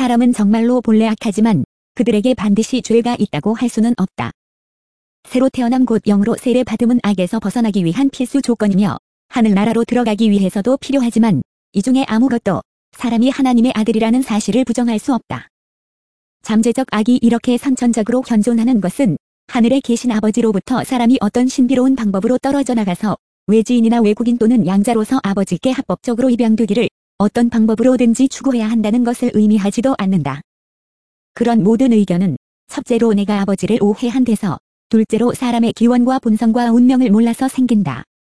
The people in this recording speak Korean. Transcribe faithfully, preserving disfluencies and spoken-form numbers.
사람은 정말로 본래 악하지만 그들에게 반드시 죄가 있다고 할 수는 없다. 새로 태어남 곧 영으로 세례받음은 악에서 벗어나기 위한 필수 조건이며 하늘나라로 들어가기 위해서도 필요하지만 이 중에 아무것도 사람이 하나님의 아들이라는 사실을 부정할 수 없다. 잠재적 악이 이렇게 선천적으로 현존하는 것은 하늘에 계신 아버지로부터 사람이 어떤 신비로운 방법으로 떨어져 나가서 외지인이나 외국인 또는 양자로서 아버지께 합법적으로 입양되기를 어떤 방법으로든지 추구해야 한다는 것을 의미하지도 않는다. 그런 모든 의견은 첫째로 내가 아버지를 오해한 데서, 둘째로 사람의 기원과 본성과 운명을 몰라서 생긴다.